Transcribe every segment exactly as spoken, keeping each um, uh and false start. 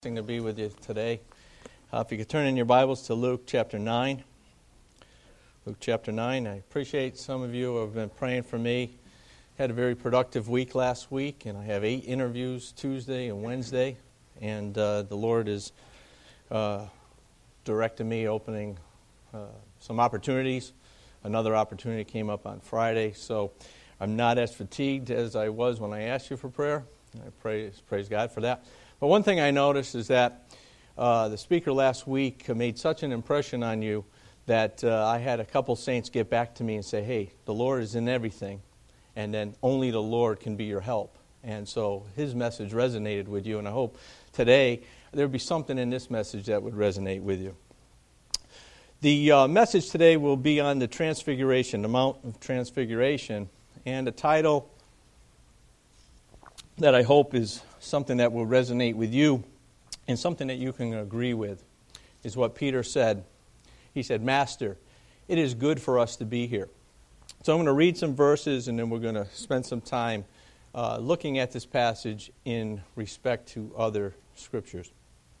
To be with you today. Uh, if you could turn in your Bibles to Luke chapter nine. Luke chapter nine. I appreciate some of you who have been praying for me. Had a very productive week last week, and I have eight interviews Tuesday and Wednesday. And uh, the Lord is uh, directing me, opening uh, some opportunities. Another opportunity came up on Friday, so I'm not as fatigued as I was when I asked you for prayer. I praise, praise God for that. But one thing I noticed is that uh, the speaker last week made such an impression on you that uh, I had a couple saints get back to me and say, hey, the Lord is in everything, and then only the Lord can be your help. And so his message resonated with you, and I hope today there would be something in this message that would resonate with you. The uh, message today will be on the Transfiguration, the Mount of Transfiguration, and the title that I hope is something that will resonate with you and something that you can agree with is what Peter said. He said, Master, it is good for us to be here. So I'm going to read some verses and then we're going to spend some time uh, looking at this passage in respect to other scriptures.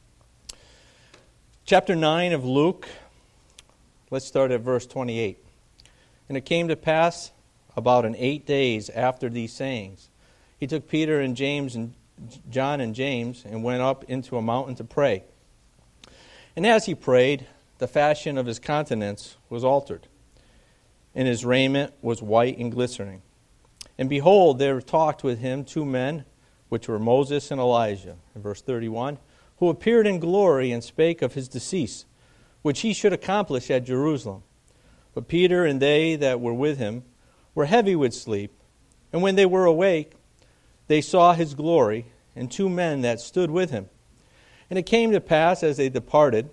Chapter nine of Luke, let's start at verse twenty-eight. And it came to pass about in eight days after these sayings, he took Peter and James and John and James and went up into a mountain to pray. And as he prayed, the fashion of his countenance was altered, and his raiment was white and glistening. And behold, there talked with him two men, which were Moses and Elijah, in verse thirty-one, who appeared in glory and spake of his decease, which he should accomplish at Jerusalem. But Peter and they that were with him were heavy with sleep, and when they were awake, they saw his glory, and two men that stood with him. And it came to pass, as they departed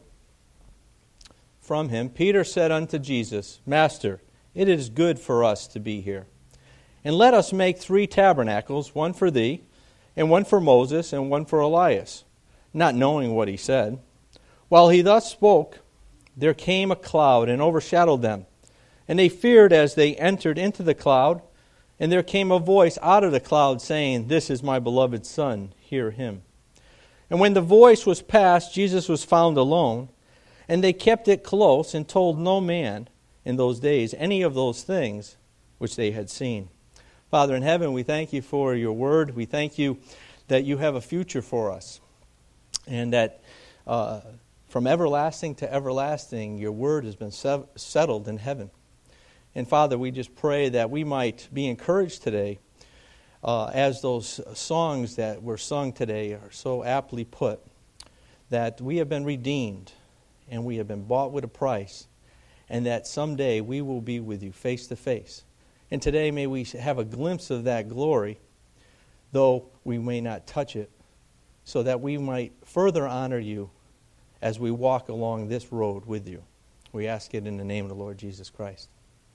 from him, Peter said unto Jesus, Master, it is good for us to be here. And let us make three tabernacles, one for thee, and one for Moses, and one for Elias, not knowing what he said. While he thus spoke, there came a cloud and overshadowed them. And they feared as they entered into the cloud. And there came a voice out of the cloud saying, This is my beloved Son, hear him. And when the voice was past, Jesus was found alone, and they kept it close and told no man in those days any of those things which they had seen. Father in heaven, we thank you for your word. We thank you that you have a future for us, and that uh, from everlasting to everlasting, your word has been sev- settled in heaven. And Father, we just pray that we might be encouraged today uh, as those songs that were sung today are so aptly put, that we have been redeemed and we have been bought with a price, and that someday we will be with you face to face. And today may we have a glimpse of that glory, though we may not touch it, so that we might further honor you as we walk along this road with you. We ask it in the name of the Lord Jesus Christ.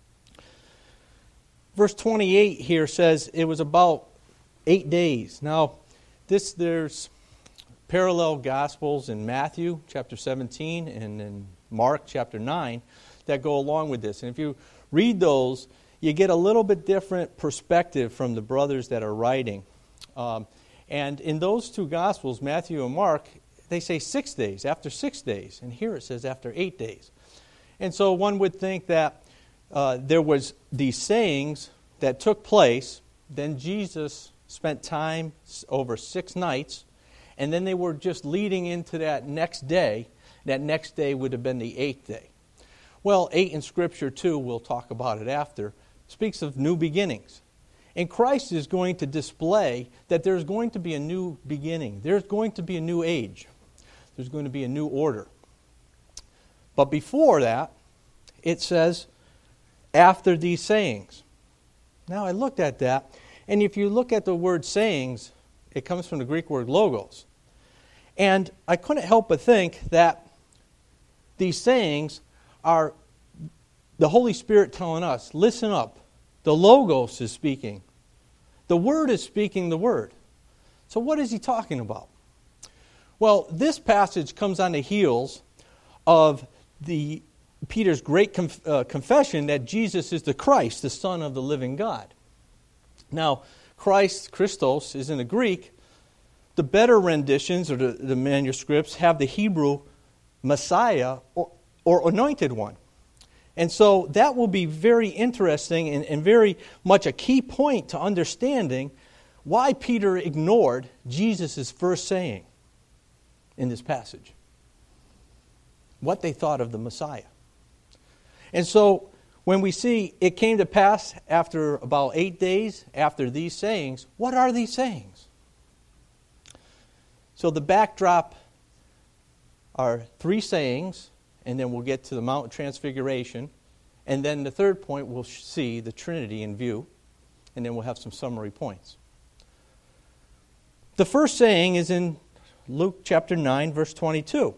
Verse twenty-eight here says it was about eight days. Now, this there's parallel gospels in Matthew chapter seventeen and in Mark chapter nine that go along with this. And if you read those, you get a little bit different perspective from the brothers that are writing. Um, and in those two gospels, Matthew and Mark, they say six days, after six days. And here it says after eight days. And so one would think that Uh, there was these sayings that took place. Then Jesus spent time over six nights, and then they were just leading into that next day. That next day would have been the eighth day. Well, eight in Scripture too, we'll talk about it after, speaks of new beginnings. And Christ is going to display that there's going to be a new beginning. There's going to be a new age. There's going to be a new order. But before that, it says, after these sayings. Now, I looked at that, and if you look at the word sayings, it comes from the Greek word logos. And I couldn't help but think that these sayings are the Holy Spirit telling us, listen up, the logos is speaking. The Word is speaking the Word. So what is he talking about? Well, this passage comes on the heels of the Peter's great conf- uh, confession that Jesus is the Christ, the Son of the living God. Now, Christ, Christos, is in the Greek, the better renditions or the, the manuscripts have the Hebrew Messiah or, or anointed one. And so that will be very interesting and, and very much a key point to understanding why Peter ignored Jesus' first saying in this passage. What they thought of the Messiah. And so when we see it came to pass after about eight days after these sayings, what are these sayings? So the backdrop are three sayings, and then we'll get to the Mount Transfiguration. And then the third point, we'll see the Trinity in view. And then we'll have some summary points. The first saying is in Luke chapter nine, verse twenty-two.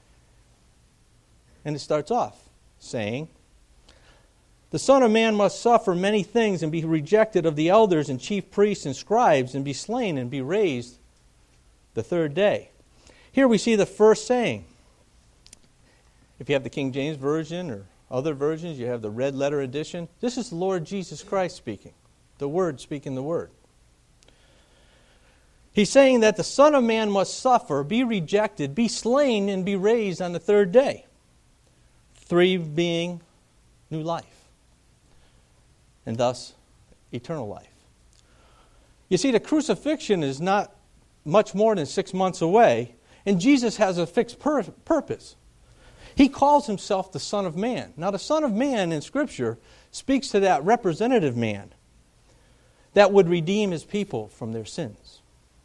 And it starts off saying, "The Son of Man must suffer many things and be rejected of the elders and chief priests and scribes and be slain and be raised the third day." Here we see the first saying. If you have the King James Version or other versions, you have the red letter edition. This is the Lord Jesus Christ speaking. The Word speaking the Word. He's saying that the Son of Man must suffer, be rejected, be slain, and be raised on the third day. Three being new life. And thus, eternal life. You see, the crucifixion is not much more than six months away, and Jesus has a fixed pur- purpose. He calls himself the Son of Man. Now, the Son of Man in Scripture speaks to that representative man that would redeem his people from their sins.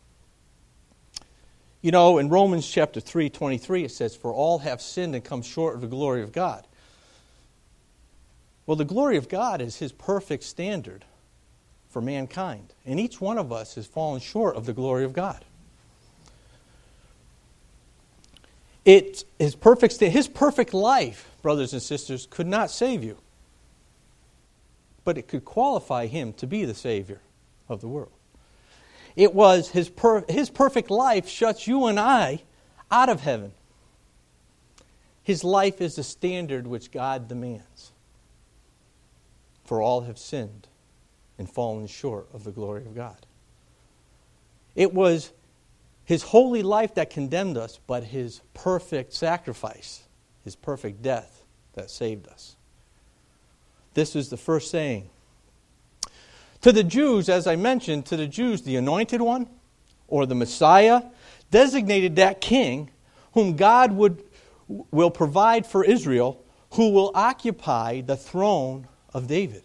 You know, in Romans chapter three, twenty-three, it says, "For all have sinned and come short of the glory of God." Well, the glory of God is His perfect standard for mankind. And each one of us has fallen short of the glory of God. It, his, perfect, his perfect life, brothers and sisters, could not save you. But it could qualify Him to be the Savior of the world. It was His, per, his perfect life shuts you and I out of heaven. His life is the standard which God demands. For all have sinned and fallen short of the glory of God. It was His holy life that condemned us, but His perfect sacrifice, His perfect death that saved us. This is the first saying. To the Jews, as I mentioned, to the Jews, the anointed one, or the Messiah, designated that king whom God would will provide for Israel, who will occupy the throne of David.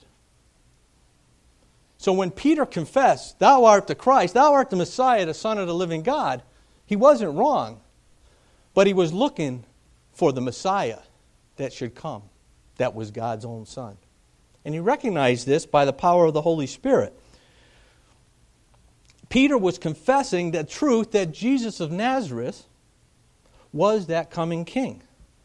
So when Peter confessed, "Thou art the Christ, thou art the Messiah, the Son of the living God," he wasn't wrong, but he was looking for the Messiah that should come, that was God's own Son. And he recognized this by the power of the Holy Spirit. Peter was confessing the truth that Jesus of Nazareth was that coming king.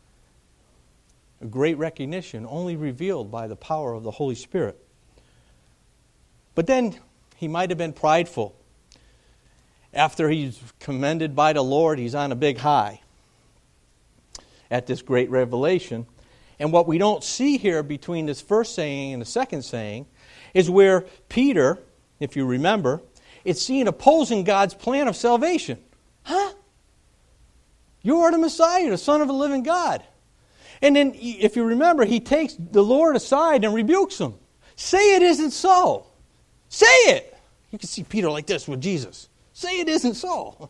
A great recognition, only revealed by the power of the Holy Spirit. But then he might have been prideful. After he's commended by the Lord, he's on a big high at this great revelation. And what we don't see here between this first saying and the second saying is where Peter, if you remember, is seen opposing God's plan of salvation. Huh? You are the Messiah, the Son of the living God. And then, if you remember, he takes the Lord aside and rebukes him. Say it isn't so. Say it. You can see Peter like this with Jesus. Say it isn't so.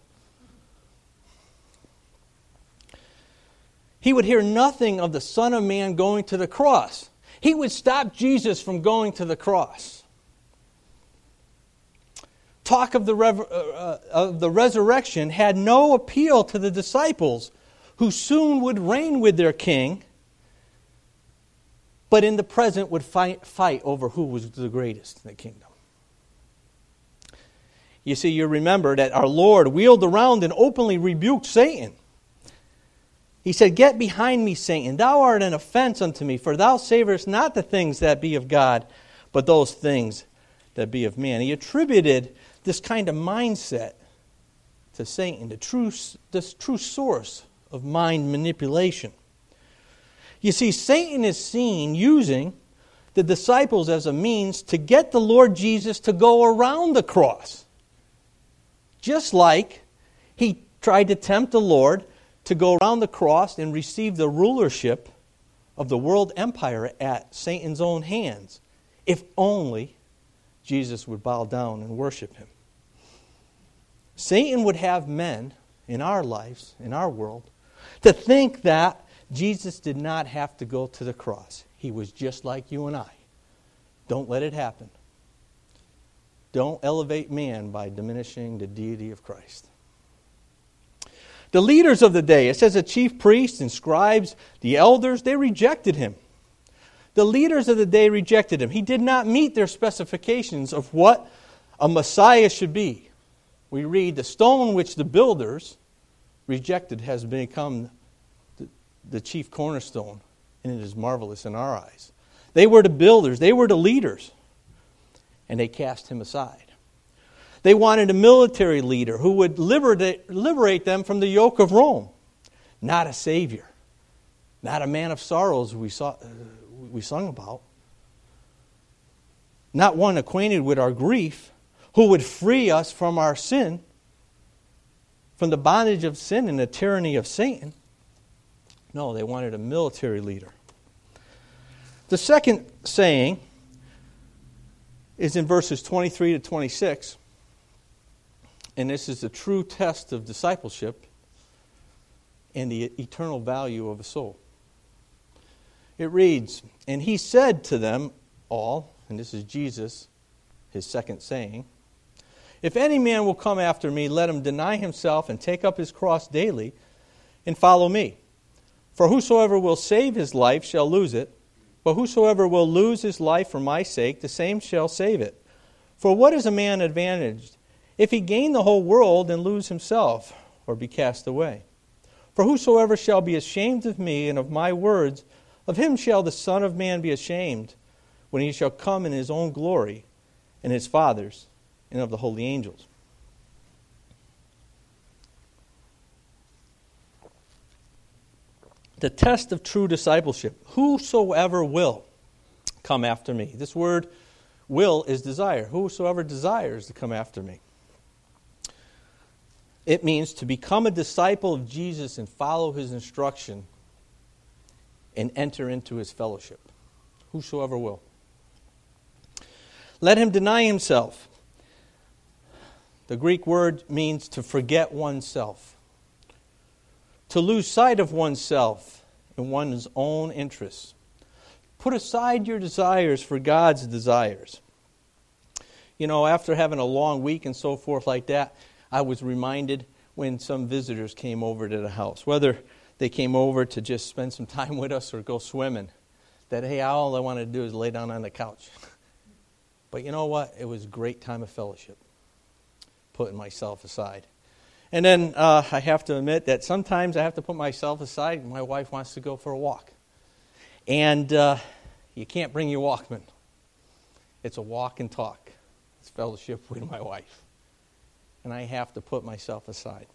He would hear nothing of the Son of Man going to the cross. He would stop Jesus from going to the cross. Talk of the, rev- uh, of the resurrection had no appeal to the disciples, who soon would reign with their king, but in the present would fight, fight over who was the greatest in the kingdom. You see, you remember that our Lord wheeled around and openly rebuked Satan. He said, "Get behind me, Satan. Thou art an offense unto me, for thou savorest not the things that be of God, but those things that be of man." He attributed this kind of mindset to Satan, the true, this true source of mind manipulation. You see, Satan is seen using the disciples as a means to get the Lord Jesus to go around the cross. Just like He tried to tempt the Lord to go around the cross and receive the rulership of the world empire at Satan's own hands, if only Jesus would bow down and worship him. Satan would have men in our lives, in our world, to think that Jesus did not have to go to the cross. He was just like you and I. Don't let it happen. Don't elevate man by diminishing the deity of Christ. The leaders of the day, it says the chief priests and scribes, the elders, they rejected him. The leaders of the day rejected him. He did not meet their specifications of what a Messiah should be. We read, the stone which the builders rejected has become the, the chief cornerstone, and it is marvelous in our eyes. They were the builders. They were the leaders. And they cast him aside. They wanted a military leader who would liberate, liberate them from the yoke of Rome. Not a savior. Not a man of sorrows we, saw, uh, we sung about. Not one acquainted with our grief, who would free us from our sin, from the bondage of sin and the tyranny of Satan. No, they wanted a military leader. The second saying is in verses twenty-three to twenty-six. And this is the true test of discipleship and the eternal value of a soul. It reads, and he said to them all, and this is Jesus, his second saying, if any man will come after me, let him deny himself and take up his cross daily and follow me. For whosoever will save his life shall lose it, but whosoever will lose his life for my sake, the same shall save it. For what is a man advantaged if he gain the whole world and lose himself, or be cast away? For whosoever shall be ashamed of me and of my words, of him shall the Son of Man be ashamed, when he shall come in his own glory, and his Father's, and of the holy angels. The test of true discipleship. Whosoever will come after me. This word will is desire. Whosoever desires to come after me. It means to become a disciple of Jesus and follow his instruction and enter into his fellowship. Whosoever will. Let him deny himself. The Greek word means to forget oneself. To lose sight of oneself and one's own interests. Put aside your desires for God's desires. You know, after having a long week and so forth like that, I was reminded when some visitors came over to the house, whether they came over to just spend some time with us or go swimming, that, hey, all I wanted to do is lay down on the couch. But you know what? It was a great time of fellowship, putting myself aside. And then uh, I have to admit that sometimes I have to put myself aside and my wife wants to go for a walk. And uh, you can't bring your Walkman. It's a walk and talk. It's fellowship with my wife. And I have to put myself aside.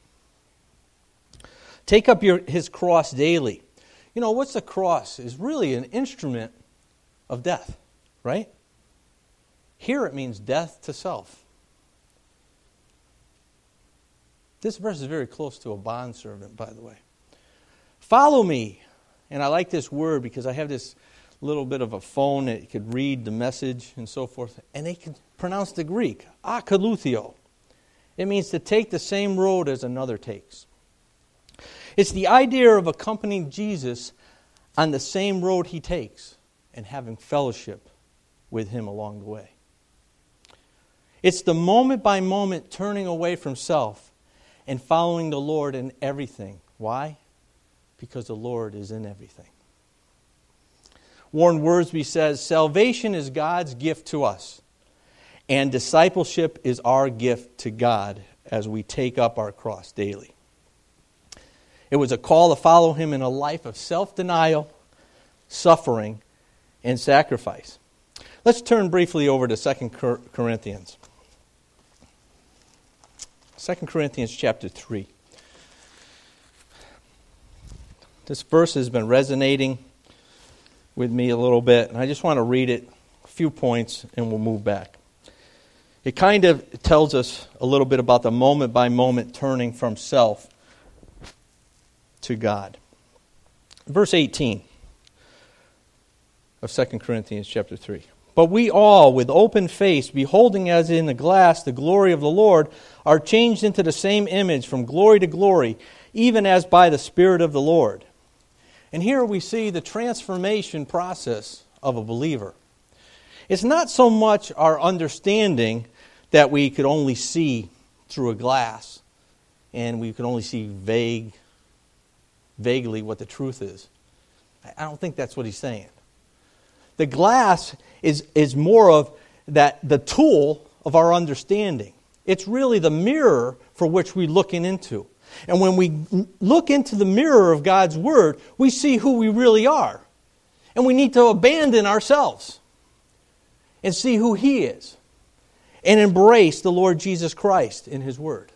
Take up your his cross daily. You know, what's the cross? Is really an instrument of death, right? Here it means death to self. This verse is very close to a bondservant, by the way. Follow me. And I like this word because I have this little bit of a phone that could read the message and so forth. And they can pronounce the Greek, akaluthio. It means to take the same road as another takes. It's the idea of accompanying Jesus on the same road he takes and having fellowship with him along the way. It's the moment by moment turning away from self and following the Lord in everything. Why? Because the Lord is in everything. Warren Wiersbe says, salvation is God's gift to us, and discipleship is our gift to God as we take up our cross daily. It was a call to follow him in a life of self-denial, suffering, and sacrifice. Let's turn briefly over to Second Corinthians. Second Corinthians chapter three. This verse has been resonating with me a little bit, and I just want to read it, a few points, and we'll move back. It kind of tells us a little bit about the moment-by-moment turning from self to God. Verse eighteen of Second Corinthians chapter three. But we all, with open face, beholding as in a glass the glory of the Lord, are changed into the same image from glory to glory, even as by the Spirit of the Lord. And here we see the transformation process of a believer. It's not so much our understanding that we could only see through a glass and we could only see vague, vaguely what the truth is. I don't think that's what he's saying. The glass is, is more of that the tool of our understanding. It's really the mirror for which we're looking into. And when we look into the mirror of God's Word, we see who we really are. And we need to abandon ourselves and see who He is and embrace the Lord Jesus Christ in His Word.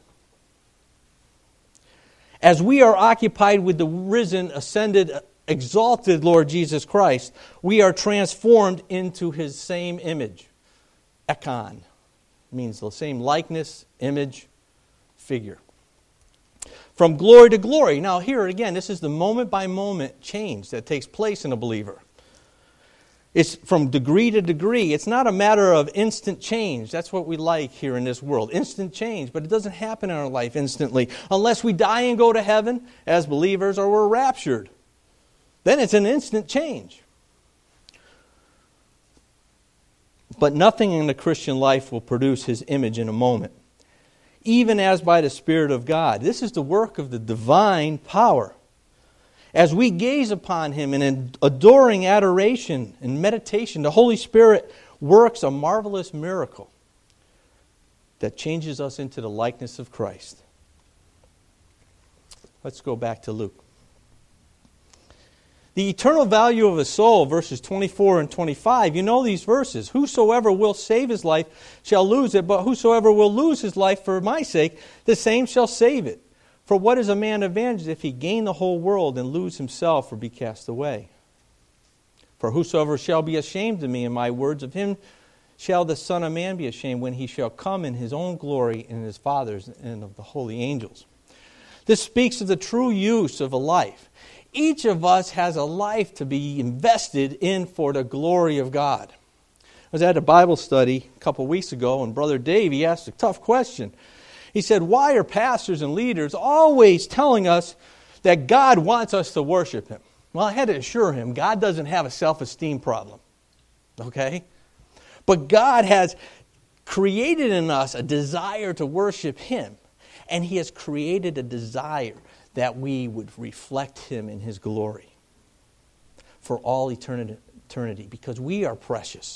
As we are occupied with the risen, ascended, exalted Lord Jesus Christ, we are transformed into His same image. Ekon means the same likeness, image, figure. From glory to glory. Now here again, this is the moment-by-moment change that takes place in a believer. It's from degree to degree. It's not a matter of instant change. That's what we like here in this world. Instant change. But it doesn't happen in our life instantly. Unless we die and go to heaven as believers or we're raptured. Then it's an instant change. But nothing in the Christian life will produce His image in a moment. Even as by the Spirit of God. This is the work of the divine power. As we gaze upon Him in adoring adoration and meditation, the Holy Spirit works a marvelous miracle that changes us into the likeness of Christ. Let's go back to Luke. The eternal value of a soul, verses twenty-four and twenty-five. You know these verses. Whosoever will save his life shall lose it, but whosoever will lose his life for my sake, the same shall save it. For what is a man advantaged if he gain the whole world and lose himself or be cast away? For whosoever shall be ashamed of me and my words, of him shall the Son of Man be ashamed when he shall come in his own glory and his Father's and of the holy angels. This speaks of the true use of a life. Each of us has a life to be invested in for the glory of God. I was at a Bible study a couple weeks ago, and Brother Dave, he asked a tough question. He said, why are pastors and leaders always telling us that God wants us to worship Him? Well, I had to assure him, God doesn't have a self-esteem problem. Okay? But God has created in us a desire to worship Him. And He has created a desire that we would reflect Him in His glory for all eternity, because we are precious.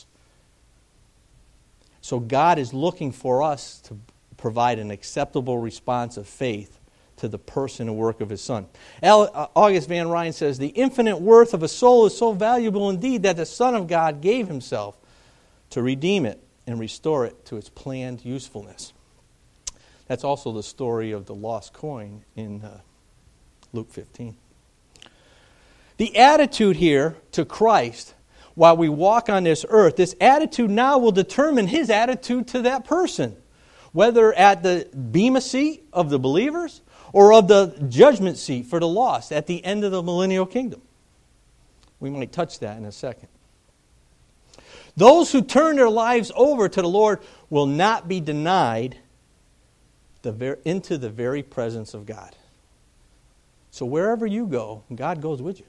So God is looking for us to provide an acceptable response of faith to the person and work of His Son. August Van Ryn says, the infinite worth of a soul is so valuable indeed that the Son of God gave Himself to redeem it and restore it to its planned usefulness. That's also the story of the lost coin in uh, Luke fifteen. The attitude here to Christ while we walk on this earth, this attitude now will determine His attitude to that person. Whether at the bema seat of the believers or of the judgment seat for the lost at the end of the millennial kingdom. We might touch that in a second. Those who turn their lives over to the Lord will not be denied the ver- into the very presence of God. So wherever you go, God goes with you.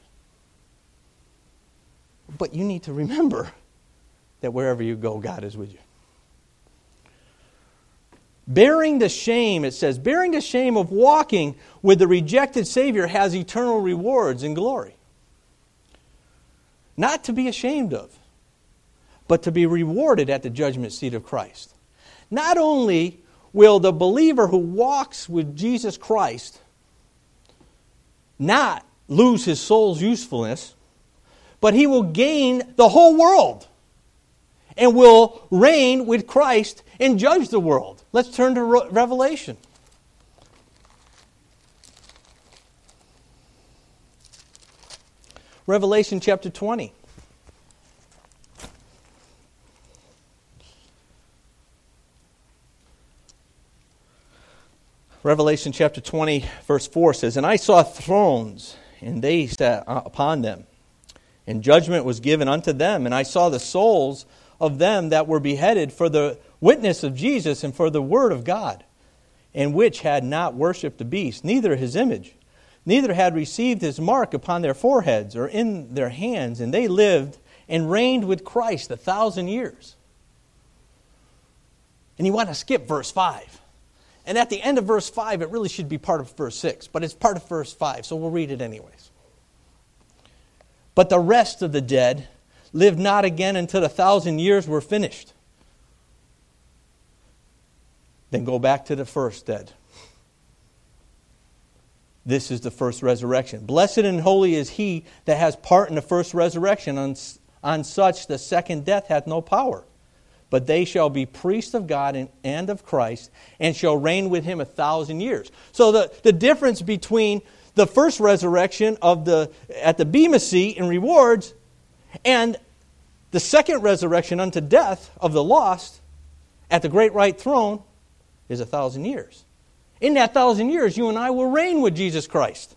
But you need to remember that wherever you go, God is with you. Bearing the shame, it says, bearing the shame of walking with the rejected Savior has eternal rewards and glory. Not to be ashamed of, but to be rewarded at the judgment seat of Christ. Not only will the believer who walks with Jesus Christ not lose his soul's usefulness, but he will gain the whole world and will reign with Christ and judge the world. Let's turn to Re- Revelation. Revelation chapter twenty. Revelation chapter twenty, verse four says, "And I saw thrones, and they sat upon them. And judgment was given unto them. And I saw the souls of them that were beheaded for the witness of Jesus and for the word of God, and which had not worshipped the beast, neither his image, neither had received his mark upon their foreheads or in their hands. And they lived and reigned with Christ a thousand years." And you want to skip verse five. And at the end of verse five, it really should be part of verse six, but it's part of verse five, so we'll read it anyways. "But the rest of the dead lived not again until the thousand years were finished." Then go back to the first dead. This is the first resurrection. "Blessed and holy is he that has part in the first resurrection. On, on such the second death hath no power. But they shall be priests of God and, and of Christ, and shall reign with him a thousand years." So the, the difference between the first resurrection of the at the Bema seat and rewards, and the second resurrection unto death of the lost at the great white throne, is a thousand years. In that thousand years, you and I will reign with Jesus Christ.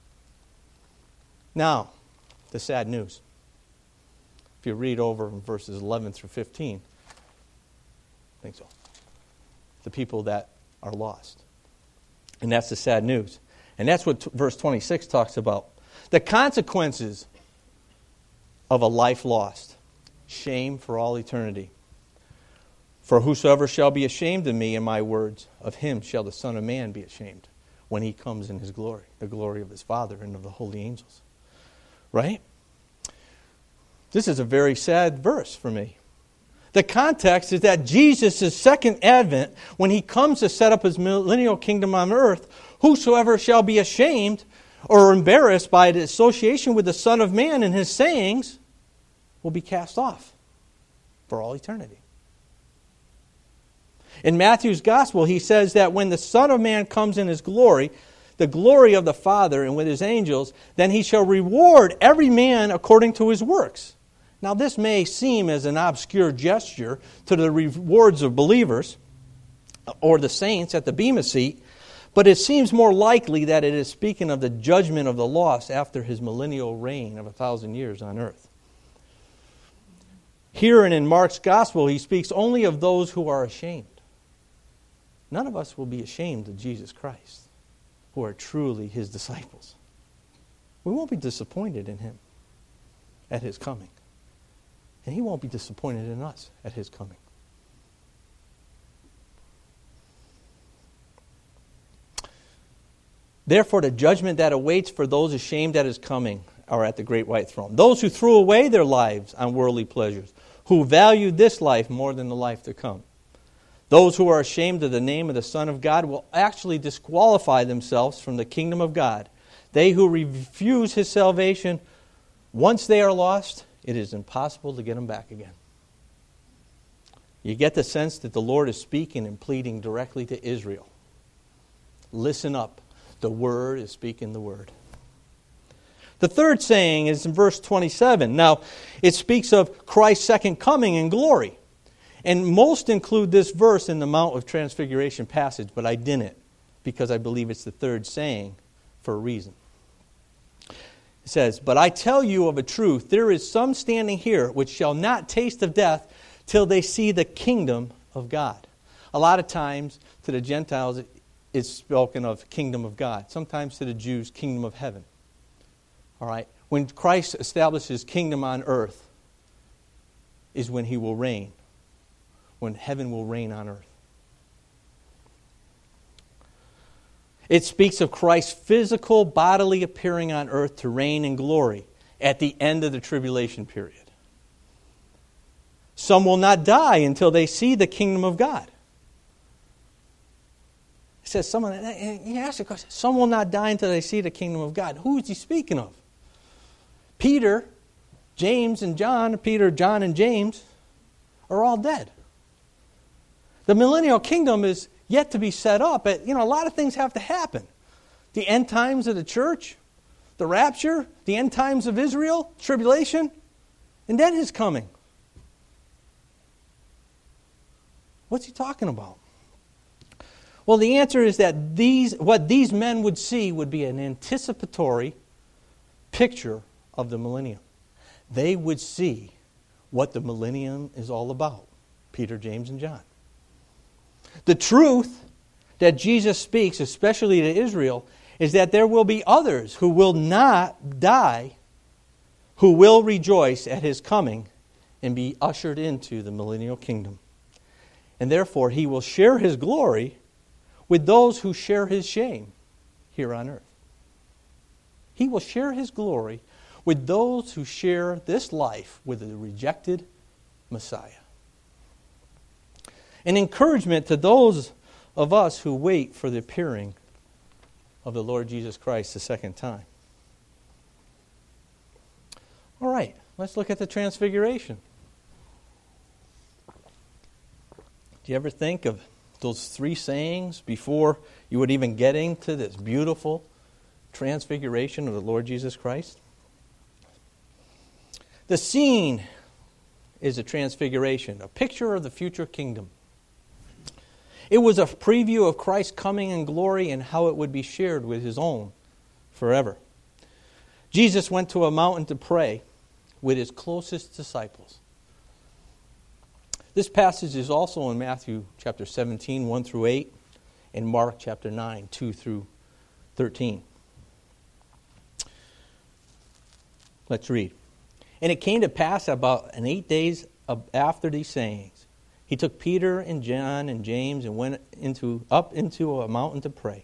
Now, the sad news. If you read over in verses eleven through fifteen, I think so. The people that are lost. And that's the sad news. And that's what t- verse twenty-six talks about. The consequences of a life lost. Shame for all eternity. "For whosoever shall be ashamed of me and my words, of him shall the Son of Man be ashamed, when he comes in his glory, the glory of his Father and of the holy angels." Right? This is a very sad verse for me. The context is that Jesus' second advent, when he comes to set up his millennial kingdom on earth, whosoever shall be ashamed or embarrassed by the association with the Son of Man and his sayings will be cast off for all eternity. In Matthew's gospel, he says that when the Son of Man comes in his glory, the glory of the Father and with his angels, then he shall reward every man according to his works. Now, this may seem as an obscure gesture to the rewards of believers or the saints at the Bema seat, but it seems more likely that it is speaking of the judgment of the lost after his millennial reign of a thousand years on earth. Here and in Mark's gospel, he speaks only of those who are ashamed. None of us will be ashamed of Jesus Christ, who are truly his disciples. We won't be disappointed in him at his coming. And he won't be disappointed in us at his coming. Therefore, the judgment that awaits for those ashamed at his coming are at the great white throne. Those who threw away their lives on worldly pleasures, who valued this life more than the life to come. Those who are ashamed of the name of the Son of God will actually disqualify themselves from the kingdom of God. They who refuse his salvation, once they are lost, it is impossible to get them back again. You get the sense that the Lord is speaking and pleading directly to Israel. Listen up. The Word is speaking the Word. The third saying is in verse twenty-seven. Now, it speaks of Christ's second coming in glory. And most include this verse in the Mount of Transfiguration passage, but I didn't, because I believe it's the third saying for a reason. It says, "But I tell you of a truth, there is some standing here which shall not taste of death till they see the kingdom of God." A lot of times to the Gentiles it's spoken of kingdom of God. Sometimes to the Jews, kingdom of heaven. All right? When Christ establishes kingdom on earth is when he will reign. When heaven will reign on earth. It speaks of Christ's physical, bodily appearing on earth to reign in glory at the end of the tribulation period. Some will not die until they see the kingdom of God. It says, someone, you ask the question, some will not die until they see the kingdom of God. Who is he speaking of? Peter, James, and John, Peter, John, and James are all dead. The millennial kingdom is yet to be set up. But, you know, a lot of things have to happen. The end times of the church, the rapture, the end times of Israel, tribulation, and then his coming. What's he talking about? Well, the answer is that these what these men would see would be an anticipatory picture of the millennium. They would see what the millennium is all about. Peter, James, and John. The truth that Jesus speaks, especially to Israel, is that there will be others who will not die, who will rejoice at His coming and be ushered into the millennial kingdom. And therefore, He will share His glory with those who share His shame here on earth. He will share His glory with those who share this life with the rejected Messiah. An encouragement to those of us who wait for the appearing of the Lord Jesus Christ the second time. All right, let's look at the Transfiguration. Do you ever think of those three sayings before you would even get into this beautiful Transfiguration of the Lord Jesus Christ? The scene is a transfiguration, a picture of the future kingdom. It was a preview of Christ's coming in glory and how it would be shared with His own forever. Jesus went to a mountain to pray with His closest disciples. This passage is also in Matthew chapter seventeen, one through eight, and Mark chapter nine, two through thirteen. Let's read. And it came to pass about an eight days after these sayings, He took Peter and John and James and went into up into a mountain to pray.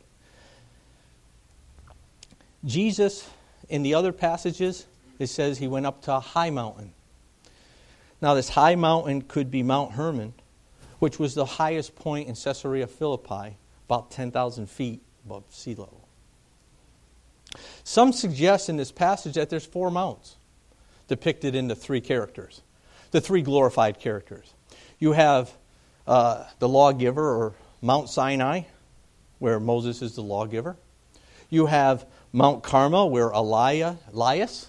Jesus, in the other passages, it says He went up to a high mountain. Now this high mountain could be Mount Hermon, which was the highest point in Caesarea Philippi, about ten thousand feet above sea level. Some suggest in this passage that there's four mounts depicted in the three characters, the three glorified characters. You have uh, the lawgiver, or Mount Sinai, where Moses is the lawgiver. You have Mount Carmel, where Elijah, Elias,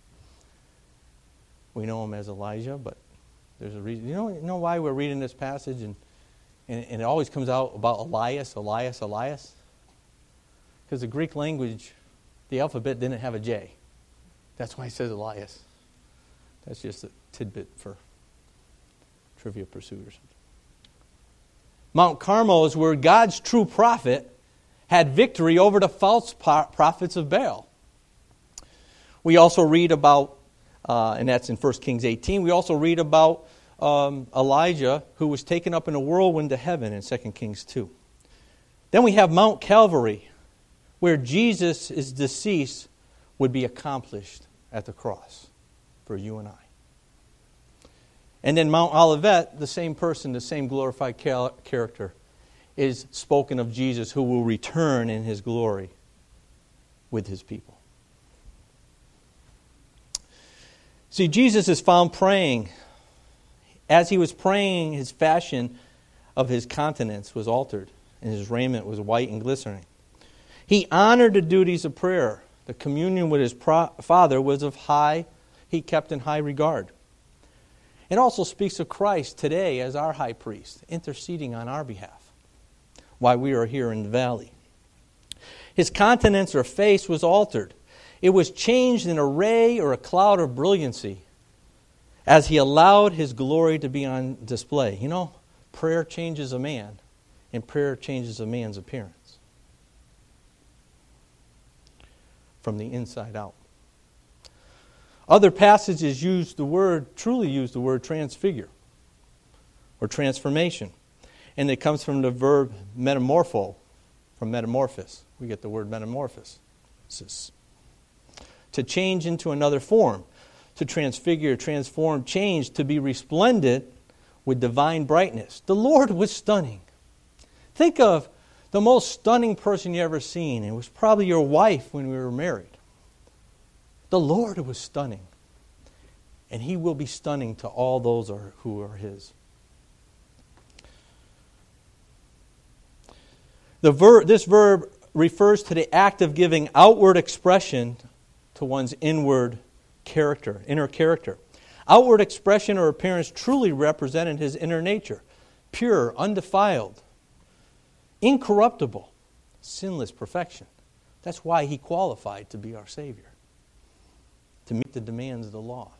we know him as Elijah, but there's a reason. You know, you know why we're reading this passage, and, and, and it always comes out about Elias, Elias, Elias? Because the Greek language, the alphabet didn't have a J. That's why it says Elias. That's just a tidbit for Trivia Pursuit or something. Mount Carmel is where God's true prophet had victory over the false prophets of Baal. We also read about, uh, and that's in First Kings eighteen, we also read about um, Elijah, who was taken up in a whirlwind to heaven in Second Kings two. Then we have Mount Calvary, where Jesus' decease would be accomplished at the cross for you and I. And then Mount Olivet, the same person, the same glorified character, is spoken of Jesus, who will return in His glory with His people. See, Jesus is found praying. As He was praying, His fashion of His countenance was altered, and His raiment was white and glistening. He honored the duties of prayer. The communion with His pro- Father was of high, He kept in high regard. It also speaks of Christ today as our high priest, interceding on our behalf while we are here in the valley. His countenance or face was altered. It was changed in a ray or a cloud of brilliancy as He allowed His glory to be on display. You know, prayer changes a man, and prayer changes a man's appearance from the inside out. Other passages use the word, truly use the word transfigure or transformation. And it comes from the verb metamorpho, from metamorphosis. We get the word metamorphosis. To change into another form, to transfigure, transform, change, to be resplendent with divine brightness. The Lord was stunning. Think of the most stunning person you ever seen. It was probably your wife when we were married. The Lord was stunning. And He will be stunning to all those who are His. The ver- this verb refers to the act of giving outward expression to one's inward character, inner character. Outward expression or appearance truly represented His inner nature, pure, undefiled, incorruptible, sinless perfection. That's why he qualified to be our Savior, to meet the demands of the law.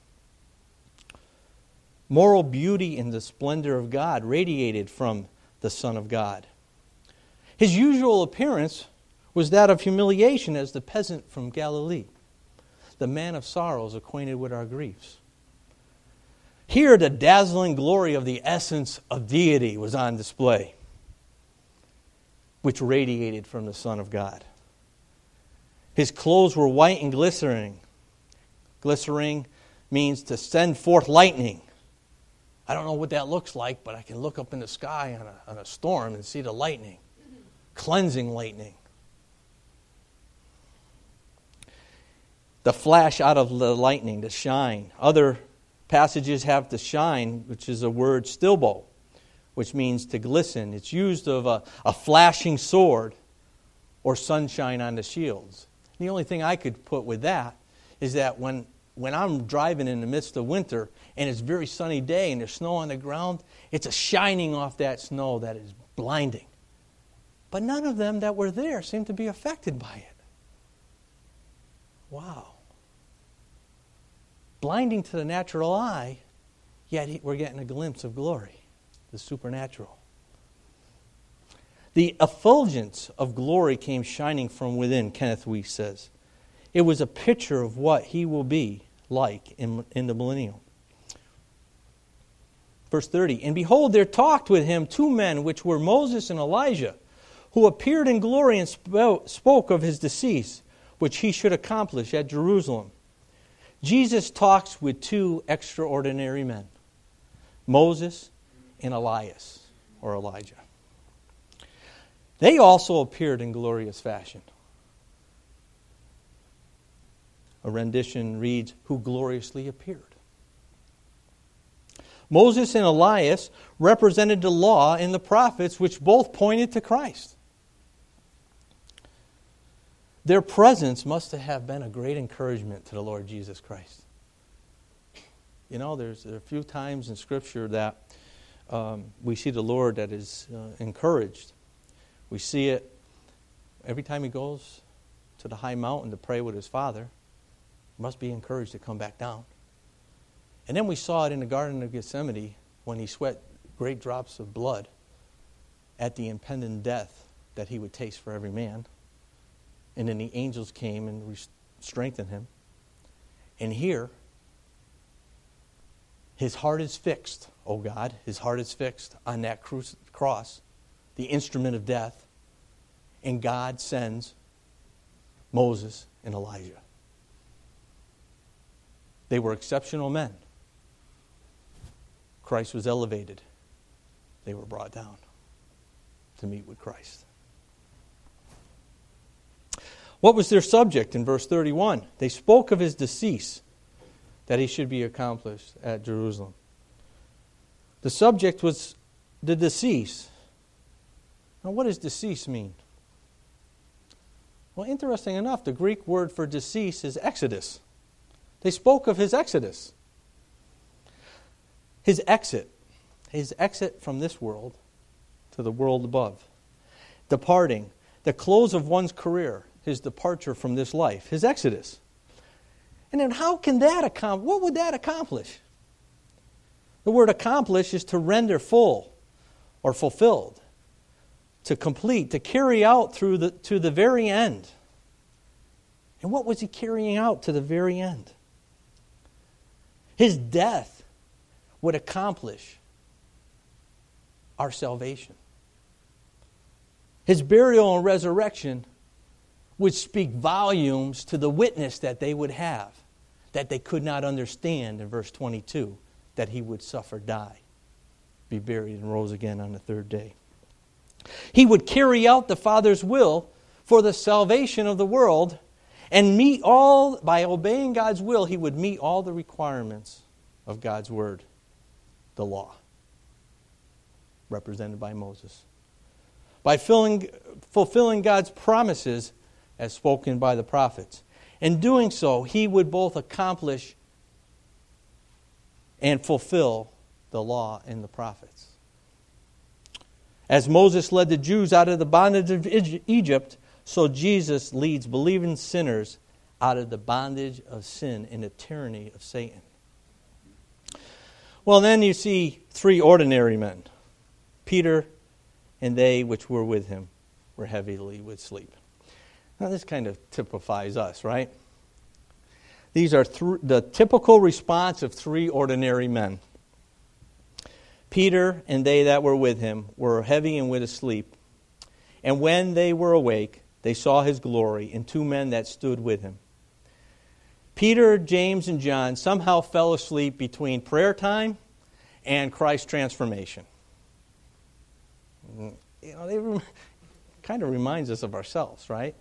Moral beauty and the splendor of God radiated from the Son of God. His usual appearance was that of humiliation as the peasant from Galilee, the man of sorrows acquainted with our griefs. Here, the dazzling glory of the essence of deity was on display, which radiated from the Son of God. His clothes were white and glistening. Glistening means to send forth lightning. I don't know what that looks like, but I can look up in the sky on a, on a storm and see the lightning. Cleansing lightning. The flash out of the lightning, the shine. Other passages have to shine, which is a word stilbo, which means to glisten. It's used of a, a flashing sword or sunshine on the shields. The only thing I could put with that is that when, when I'm driving in the midst of winter and it's a very sunny day and there's snow on the ground, it's a shining off that snow that is blinding. But none of them that were there seemed to be affected by it. Wow. Blinding to the natural eye, yet we're getting a glimpse of glory, the supernatural. The effulgence of glory came shining from within, Kenneth Wuest says. It was a picture of what he will be like in, in the millennium. Verse thirty, and behold, there talked with him two men, which were Moses and Elijah, who appeared in glory and spoke of his decease, which he should accomplish at Jerusalem. Jesus talks with two extraordinary men, Moses and Elias, or Elijah. They also appeared in glorious fashion. A rendition reads, who gloriously appeared. Moses and Elias represented the law and the prophets, which both pointed to Christ. Their presence must have been a great encouragement to the Lord Jesus Christ. You know, there's there are a few times in Scripture that um, we see the Lord that is uh, encouraged. We see it every time he goes to the high mountain to pray with his Father. He must be encouraged to come back down. And then we saw it in the Garden of Gethsemane when he sweat great drops of blood at the impending death that he would taste for every man. And then the angels came and strengthened him. And here, his heart is fixed, oh God, his heart is fixed on that cru- cross, the instrument of death. And God sends Moses and Elijah. They were exceptional men. Christ was elevated. They were brought down to meet with Christ. What was their subject in verse thirty-one? They spoke of his decease, that he should be accomplished at Jerusalem. The subject was the decease. Now, what does decease mean? Well, interesting enough, the Greek word for decease is exodus. They spoke of his exodus. His exit. His exit from this world to the world above. Departing. The close of one's career. His departure from this life. His exodus. And then how can that accomplish? What would that accomplish? The word accomplish is to render full or fulfilled. To complete. To carry out through the to the very end. And what was he carrying out to the very end? His death would accomplish our salvation. His burial and resurrection would speak volumes to the witness that they would have, that they could not understand in verse twenty-two, that he would suffer, die, be buried, and rose again on the third day. He would carry out the Father's will for the salvation of the world and meet all, by obeying God's will, he would meet all the requirements of God's word, the law, represented by Moses. By filling, fulfilling God's promises as spoken by the prophets. In doing so, he would both accomplish and fulfill the law and the prophets. As Moses led the Jews out of the bondage of Egypt, so Jesus leads believing sinners out of the bondage of sin and the tyranny of Satan. Well, then you see three ordinary men. Peter and they which were with him were heavily with sleep. Now this kind of typifies us, right? These are th- the typical response of three ordinary men. Peter and they that were with him were heavy and with asleep. And when they were awake, they saw his glory and two men that stood with him. Peter, James, and John somehow fell asleep between prayer time and Christ's transformation. You know, they rem- kind of reminds us of ourselves, right?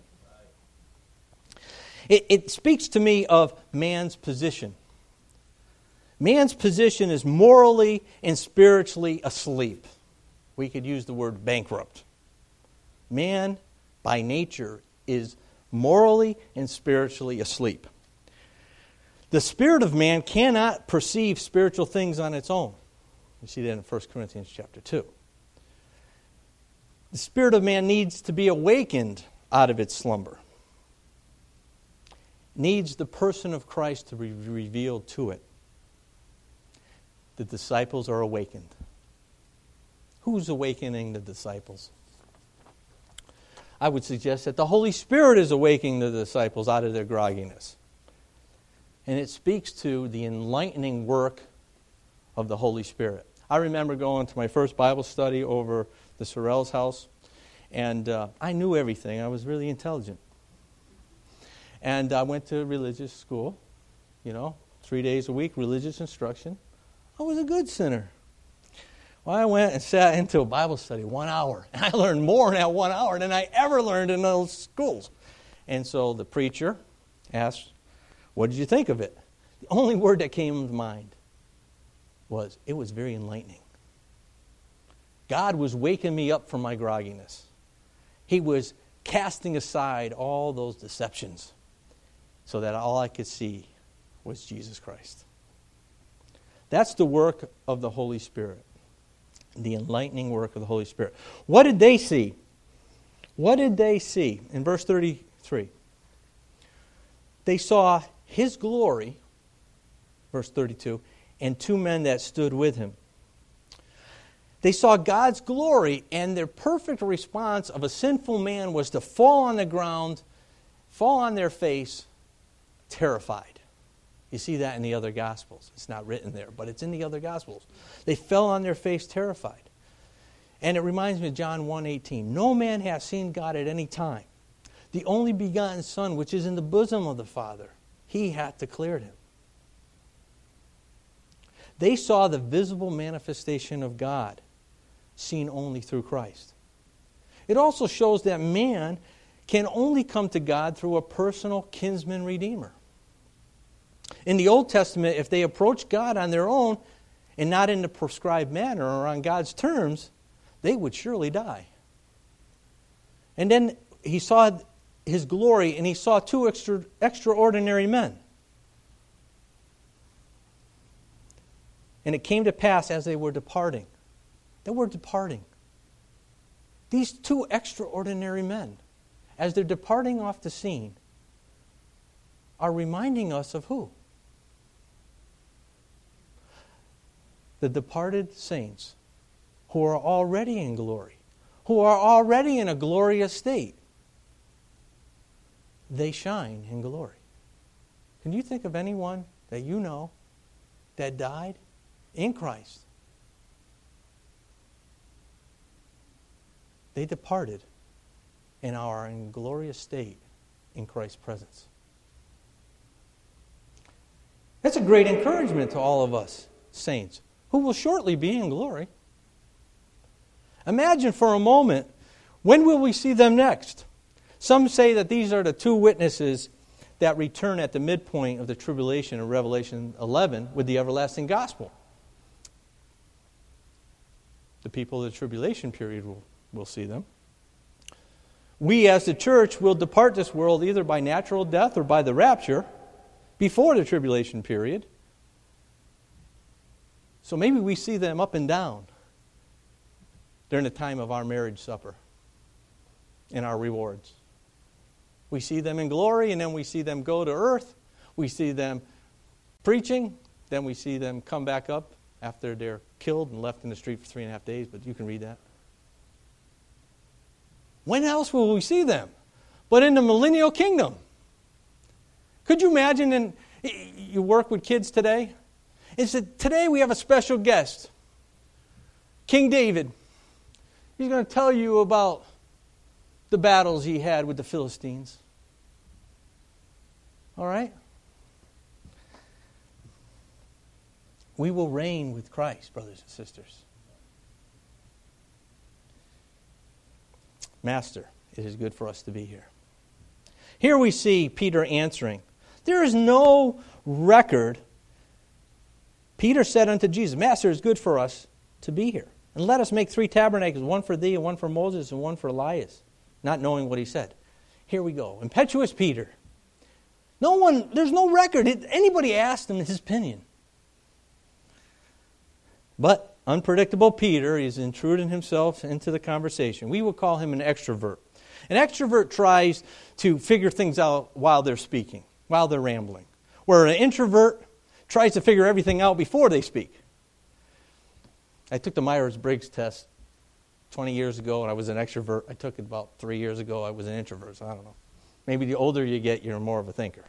It, it speaks to me of man's position. Man's position is morally and spiritually asleep. We could use the word bankrupt. Man, by nature, is morally and spiritually asleep. The spirit of man cannot perceive spiritual things on its own. You see that in First Corinthians chapter two. The spirit of man needs to be awakened out of its slumber. Needs the person of Christ to be revealed to it. The disciples are awakened. Who's awakening the disciples? I would suggest that the Holy Spirit is awakening the disciples out of their grogginess. And it speaks to the enlightening work of the Holy Spirit. I remember going to my first Bible study over the Sorrell's house, and uh, I knew everything. I was really intelligent. And I went to religious school, you know, three days a week, religious instruction. I was a good sinner. Well, I went and sat into a Bible study, one hour. And I learned more in that one hour than I ever learned in those schools. And so the preacher asked, what did you think of it? The only word that came to mind was, it was very enlightening. God was waking me up from my grogginess. He was casting aside all those deceptions so that all I could see was Jesus Christ. That's the work of the Holy Spirit. The enlightening work of the Holy Spirit. What did they see? What did they see? In verse thirty-three. They saw his glory, verse thirty-two, and two men that stood with him. They saw God's glory, and their perfect response of a sinful man was to fall on the ground, fall on their face, terrified. You see that in the other Gospels. It's not written there, but it's in the other Gospels. They fell on their face terrified. And it reminds me of John one eighteen. No man hath seen God at any time. The only begotten Son, which is in the bosom of the Father, he hath declared him. They saw the visible manifestation of God, seen only through Christ. It also shows that man can only come to God through a personal kinsman redeemer. In the Old Testament, if they approached God on their own and not in the prescribed manner or on God's terms, they would surely die. And then he saw his glory, and he saw two extra, extraordinary men. And it came to pass as they were departing. They were departing. These two extraordinary men, as they're departing off the scene, are reminding us of who? The departed saints who are already in glory, who are already in a glorious state. They shine in glory. Can you think of anyone that you know that died in Christ? They departed and are in glorious state in Christ's presence. That's a great encouragement to all of us saints who will shortly be in glory. Imagine for a moment, when will we see them next? Some say that these are the two witnesses that return at the midpoint of the tribulation in Revelation eleven with the everlasting gospel. The people of the tribulation period will, will see them. We as the church will depart this world either by natural death or by the rapture before the tribulation period. So maybe we see them up and down during the time of our marriage supper and our rewards. We see them in glory, and then we see them go to earth. We see them preaching. Then we see them come back up after they're killed and left in the street for three and a half days, but you can read that. When else will we see them? But in the millennial kingdom. Could you imagine, in, you work with kids today? It's that today we have a special guest, King David. He's going to tell you about the battles he had with the Philistines. All right? We will reign with Christ, brothers and sisters. Master, it is good for us to be here. Here we see Peter answering. There is no record. Peter said unto Jesus, Master, it is good for us to be here. And let us make three tabernacles, one for thee, and one for Moses, and one for Elias. Not knowing what he said. Here we go. Impetuous Peter. No one, there's no record. Anybody asked him his opinion. But unpredictable Peter is intruding himself into the conversation. We would call him an extrovert. An extrovert tries to figure things out while they're speaking, while they're rambling. Where an introvert tries to figure everything out before they speak. I took the Myers-Briggs test twenty years ago, and I was an extrovert. I took it about three years ago. I was an introvert, so I don't know. Maybe the older you get, you're more of a thinker.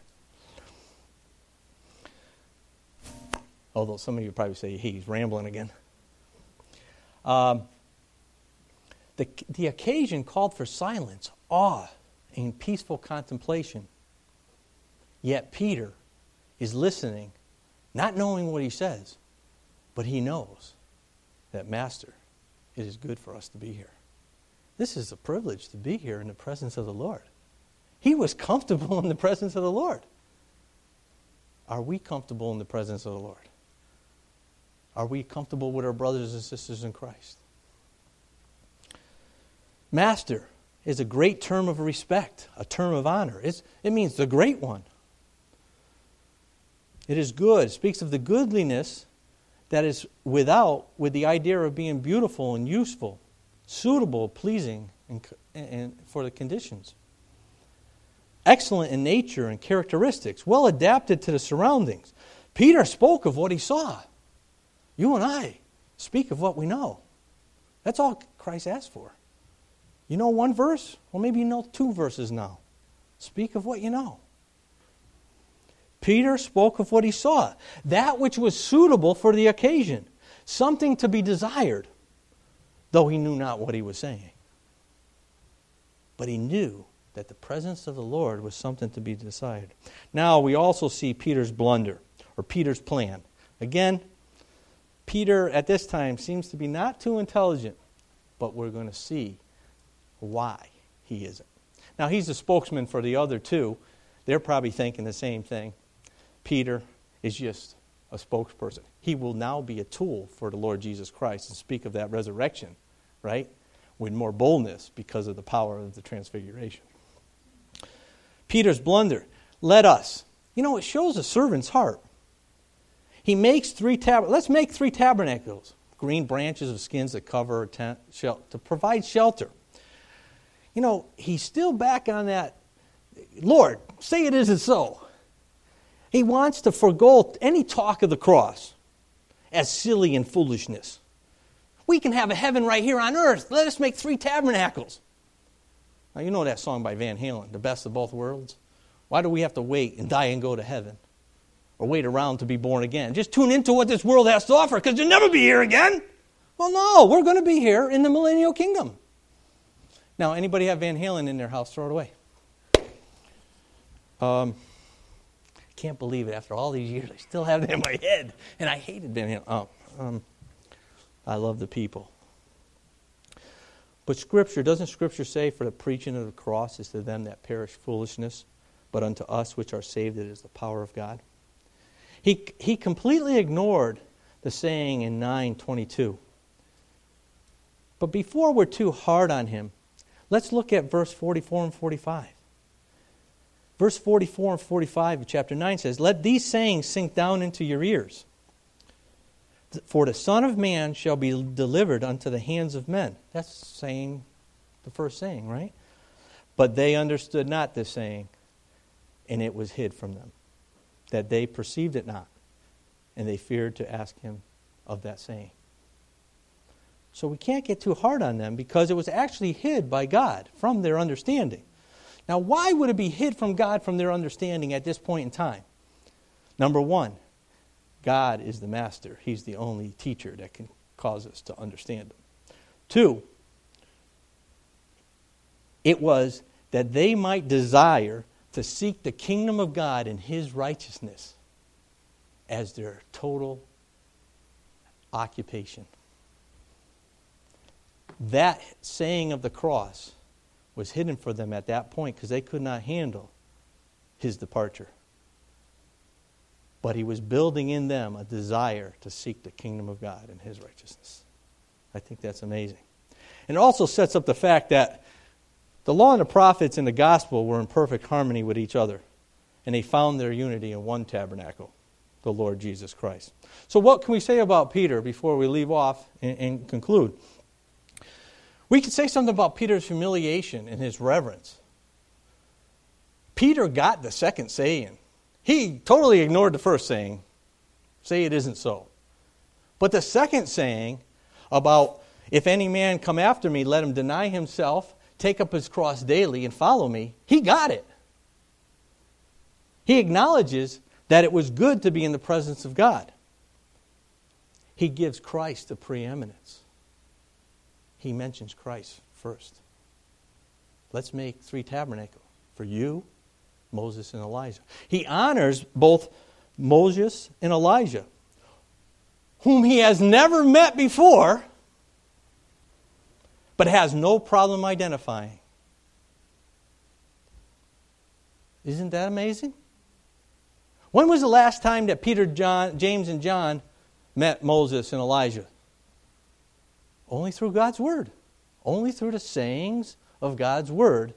Although some of you probably say, hey, he's rambling again. Um, the, the occasion called for silence, awe, and peaceful contemplation. Yet Peter is listening, not knowing what he says, but he knows that, Master, it is good for us to be here. This is a privilege to be here in the presence of the Lord. He was comfortable in the presence of the Lord. Are we comfortable in the presence of the Lord? Are we comfortable with our brothers and sisters in Christ? Master is a great term of respect, a term of honor. It's, it means the great one. It is good. It speaks of the goodliness that is without, with the idea of being beautiful and useful, suitable, pleasing, and, and for the conditions. Excellent in nature and characteristics, well adapted to the surroundings. Peter spoke of what he saw. You and I speak of what we know. That's all Christ asked for. You know one verse? Well, maybe you know two verses now. Speak of what you know. Peter spoke of what he saw. That which was suitable for the occasion. Something to be desired, though he knew not what he was saying. But he knew that the presence of the Lord was something to be desired. Now we also see Peter's blunder, or Peter's plan. Again, Peter at this time seems to be not too intelligent, but we're going to see why he isn't. Now he's the spokesman for the other two. They're probably thinking the same thing. Peter is just a spokesperson. He will now be a tool for the Lord Jesus Christ and speak of that resurrection, right, with more boldness because of the power of the transfiguration. Peter's blunder. Let us. You know, it shows a servant's heart. He makes three tab. Let's make three tabernacles. Green branches of skins that cover a tent shel- to provide shelter. You know, he's still back on that. Lord, say it isn't so. He wants to forgo any talk of the cross as silly and foolishness. We can have a heaven right here on earth. Let us make three tabernacles. Now, you know that song by Van Halen, The Best of Both Worlds? Why do we have to wait and die and go to heaven? Or wait around to be born again? Just tune into what this world has to offer, because you'll never be here again. Well, no, we're going to be here in the millennial kingdom. Now, anybody have Van Halen in their house? Throw it away. Um, can't believe it. After all these years, I still have it in my head. And I hated Van Halen. Oh, um, I love the people. But Scripture, doesn't Scripture say, for the preaching of the cross is to them that perish foolishness, but unto us which are saved it is the power of God? He, he completely ignored the saying in nine twenty-two. But before we're too hard on him, let's look at verse forty-four and forty-five. Verse forty-four and forty-five of chapter nine says, let these sayings sink down into your ears. For the Son of Man shall be delivered unto the hands of men. That's saying, the first saying, right? But they understood not this saying, and it was hid from them, that they perceived it not, and they feared to ask him of that saying. So we can't get too hard on them because it was actually hid by God from their understanding. Now, why would it be hid from God from their understanding at this point in time? Number one, God is the master. He's the only teacher that can cause us to understand him. Two, it was that they might desire to seek the kingdom of God and his righteousness as their total occupation. That saying of the cross was hidden for them at that point because they could not handle his departure. But he was building in them a desire to seek the kingdom of God and his righteousness. I think that's amazing. And it also sets up the fact that the law and the prophets and the gospel were in perfect harmony with each other. And they found their unity in one tabernacle, the Lord Jesus Christ. So what can we say about Peter before we leave off and, and conclude? We can say something about Peter's humiliation and his reverence. Peter got the second saying. He totally ignored the first saying, say it isn't so. But the second saying about, if any man come after me, let him deny himself, take up his cross daily, and follow me, he got it. He acknowledges that it was good to be in the presence of God. He gives Christ the preeminence. He mentions Christ first. Let's make three tabernacles for you, Moses, and Elijah. He honors both Moses and Elijah, whom he has never met before, but has no problem identifying. Isn't that amazing? When was the last time that Peter, John, James, and John met Moses and Elijah? Only through God's Word. Only through the sayings of God's Word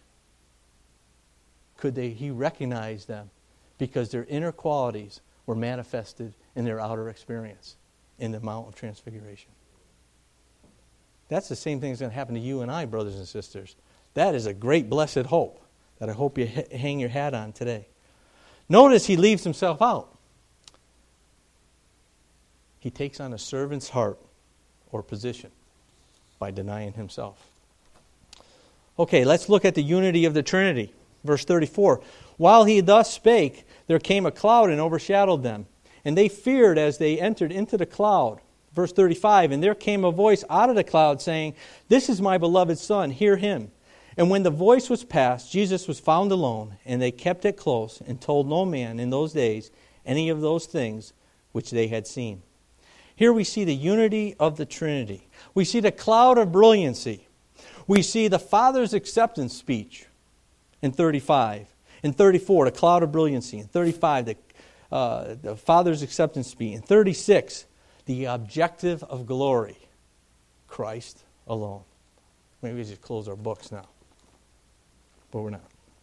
could they, he recognize them, because their inner qualities were manifested in their outer experience in the Mount of Transfiguration. That's the same thing that's going to happen to you and I, brothers and sisters. That is a great blessed hope that I hope you ha- hang your hat on today. Notice he leaves himself out. He takes on a servant's heart or position by denying himself. Okay, let's look at the unity of the Trinity. Verse thirty-four, while he thus spake, there came a cloud and overshadowed them, and they feared as they entered into the cloud. Verse thirty-five, and there came a voice out of the cloud saying, this is my beloved Son, hear him. And when the voice was past, Jesus was found alone, and they kept it close and told no man in those days any of those things which they had seen. Here we see the unity of the Trinity. We see the cloud of brilliancy. We see the Father's acceptance speech in thirty-five. In thirty-four, the cloud of brilliancy. In thirty-five, the, uh, the Father's acceptance speech. In thirty-six, the objective of glory, Christ alone. Maybe we just close our books now. But we're not.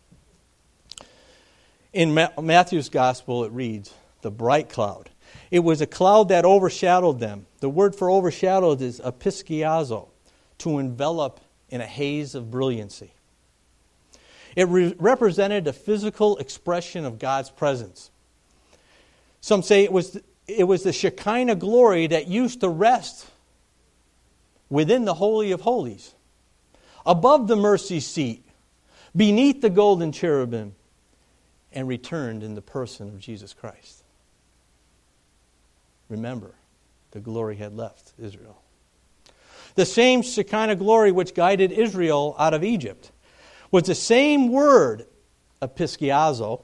In Ma- Matthew's Gospel, it reads, the bright cloud. It was a cloud that overshadowed them. The word for overshadowed is episkiazo, to envelop in a haze of brilliancy. It re- represented a physical expression of God's presence. Some say it was, it was the Shekinah glory that used to rest within the Holy of Holies, above the mercy seat, beneath the golden cherubim, and returned in the person of Jesus Christ. Remember, the glory had left Israel. The same Shekinah glory which guided Israel out of Egypt was the same word, episkiazo,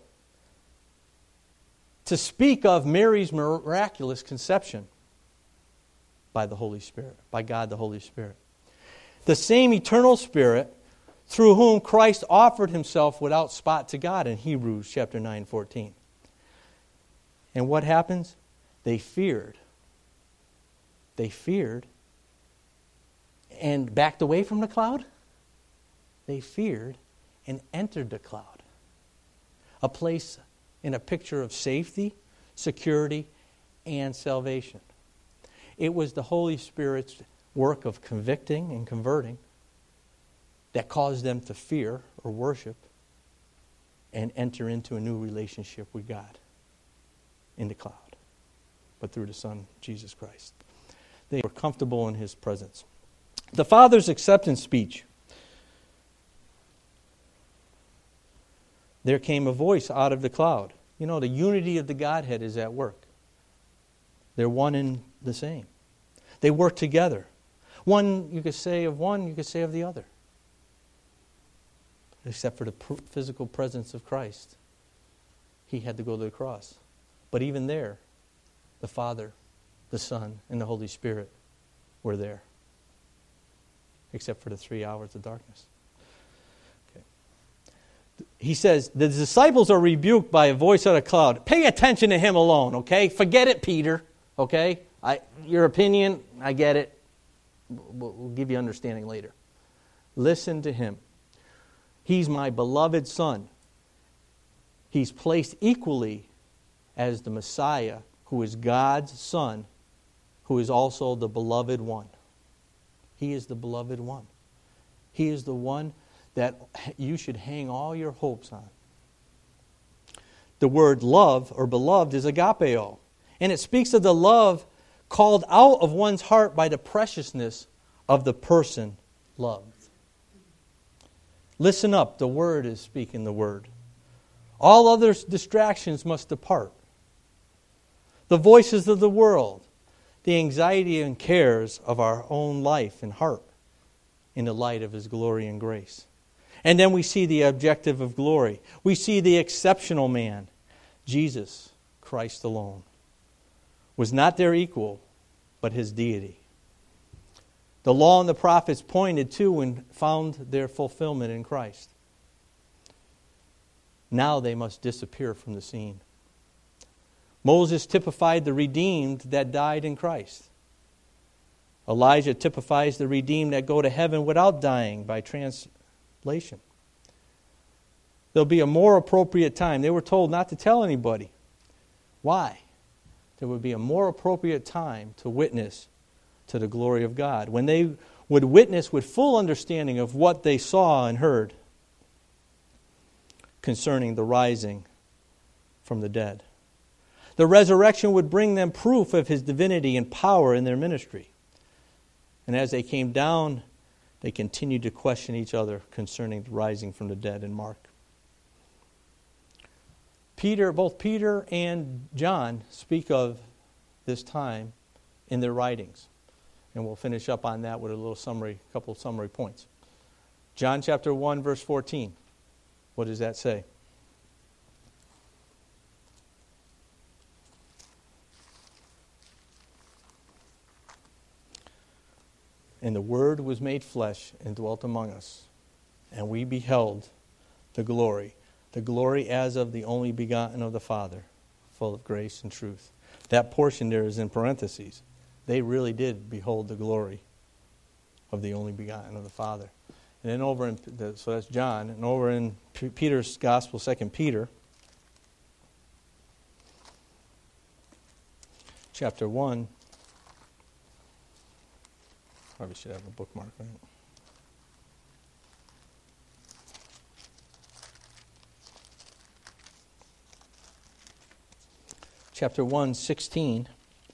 to speak of Mary's miraculous conception by the Holy Spirit, by God the Holy Spirit. The same eternal Spirit through whom Christ offered himself without spot to God in Hebrews chapter nine fourteen. And what happens? They feared. They feared and backed away from the cloud. They feared and entered the cloud. A place in a picture of safety, security, and salvation. It was the Holy Spirit's work of convicting and converting that caused them to fear or worship and enter into a new relationship with God in the cloud, but through the Son, Jesus Christ. They were comfortable in His presence. The Father's acceptance speech. There came a voice out of the cloud. You know, the unity of the Godhead is at work. They're one and the same. They work together. One, you could say of one, you could say of the other. Except for the pr- physical presence of Christ. He had to go to the cross. But even there, the Father, the Son, and the Holy Spirit were there. Except for the three hours of darkness. Okay. He says, the disciples are rebuked by a voice out of a cloud. Pay attention to Him alone, okay? Forget it, Peter, okay? I, your opinion, I get it. We'll, we'll give you understanding later. Listen to Him. He's my beloved Son. He's placed equally as the Messiah, who is God's Son, who is also the beloved one. He is the beloved one. He is the one that you should hang all your hopes on. The word love or beloved is agapeo, and it speaks of the love called out of one's heart by the preciousness of the person loved. Listen up, the Word is speaking the Word. All other distractions must depart. The voices of the world, the anxiety and cares of our own life and heart in the light of His glory and grace. And then we see the objective of glory. We see the exceptional man, Jesus Christ alone, was not their equal, but His deity. The law and the prophets pointed to and found their fulfillment in Christ. Now they must disappear from the scene. Moses typified the redeemed that died in Christ. Elijah typifies the redeemed that go to heaven without dying by translation. There'll be a more appropriate time. They were told not to tell anybody. Why? There would be a more appropriate time to witness to the glory of God, when they would witness with full understanding of what they saw and heard concerning the rising from the dead. The resurrection would bring them proof of His divinity and power in their ministry. And as they came down, they continued to question each other concerning the rising from the dead in Mark. Peter, both Peter and John speak of this time in their writings. And we'll finish up on that with a little summary, a couple of summary points. John chapter one, verse fourteen. What does that say? And the Word was made flesh and dwelt among us, and we beheld the glory, the glory as of the only begotten of the Father, full of grace and truth. That portion there is in parentheses. They really did behold the glory of the only begotten of the Father. And then over in, so that's John, and over in Peter's Gospel, Second Peter, chapter one. Probably should have a bookmark, right? Chapter one, sixteen.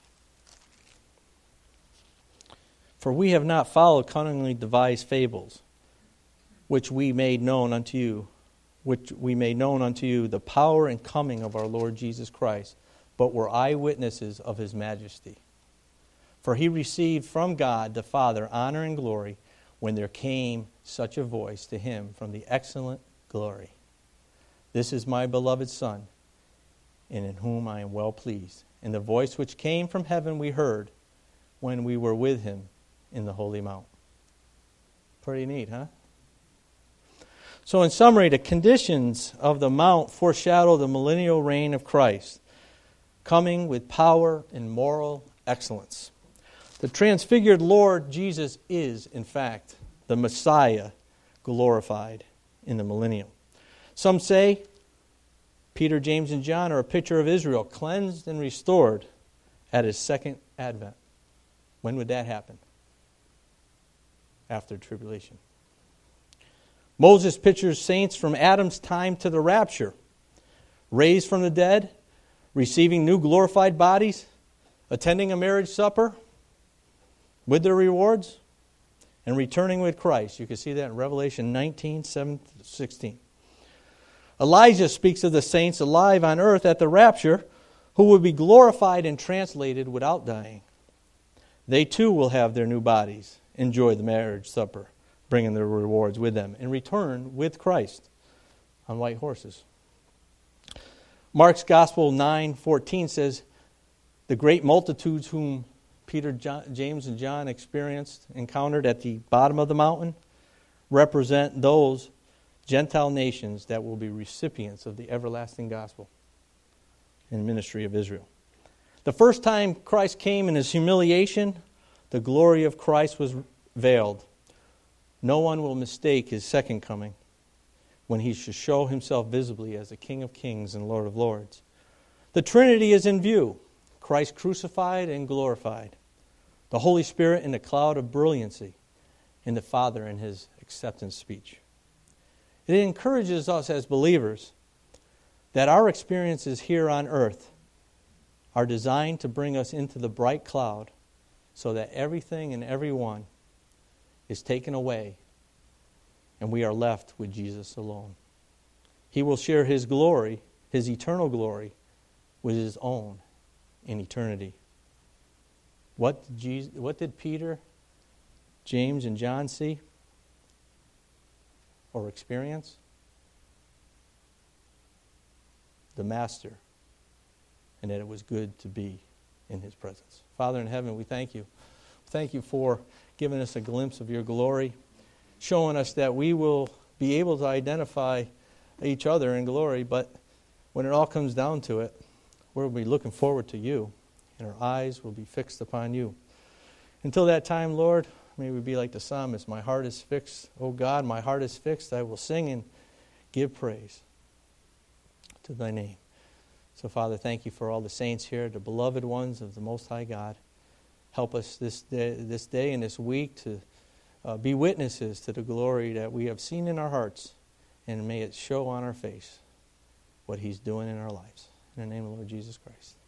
For we have not followed cunningly devised fables, which we made known unto you, which we made known unto you the power and coming of our Lord Jesus Christ, but were eyewitnesses of His majesty. For He received from God the Father honor and glory when there came such a voice to Him from the excellent glory. This is my beloved Son, and in whom I am well pleased. And the voice which came from heaven we heard when we were with Him in the Holy Mount. Pretty neat, huh? So in summary, the conditions of the Mount foreshadow the millennial reign of Christ, coming with power and moral excellence. The transfigured Lord Jesus is, in fact, the Messiah glorified in the millennium. Some say Peter, James, and John are a picture of Israel cleansed and restored at His second advent. When would that happen? After tribulation. Moses pictures saints from Adam's time to the rapture, raised from the dead, receiving new glorified bodies, attending a marriage supper with their rewards, and returning with Christ. You can see that in Revelation nineteen, seven to sixteen. Elijah speaks of the saints alive on earth at the rapture who will be glorified and translated without dying. They too will have their new bodies, enjoy the marriage supper, bringing their rewards with them, and return with Christ on white horses. Mark's Gospel nine fourteen says, the great multitudes whom Peter, John, James, and John experienced, encountered at the bottom of the mountain, represent those Gentile nations that will be recipients of the everlasting gospel and ministry of Israel. The first time Christ came in his humiliation, the glory of Christ was veiled. No one will mistake his second coming when he shall show himself visibly as the King of Kings and Lord of Lords. The Trinity is in view, Christ crucified and glorified, the Holy Spirit in a cloud of brilliancy, and the Father in his acceptance speech. It encourages us as believers that our experiences here on earth are designed to bring us into the bright cloud so that everything and everyone is taken away and we are left with Jesus alone. He will share his glory, his eternal glory, with his own in eternity. What did, Jesus, what did Peter, James, and John see or experience? The Master, and that it was good to be in his presence. Father in heaven, we thank you. Thank you for giving us a glimpse of your glory, showing us that we will be able to identify each other in glory, but when it all comes down to it, we'll be looking forward to you, and our eyes will be fixed upon you. Until that time, Lord, may we be like the psalmist. My heart is fixed. Oh God, my heart is fixed. I will sing and give praise to thy name. So, Father, thank you for all the saints here, the beloved ones of the Most High God. Help us this day, this day and this week to uh, be witnesses to the glory that we have seen in our hearts, and may it show on our face what he's doing in our lives. In the name of the Lord Jesus Christ.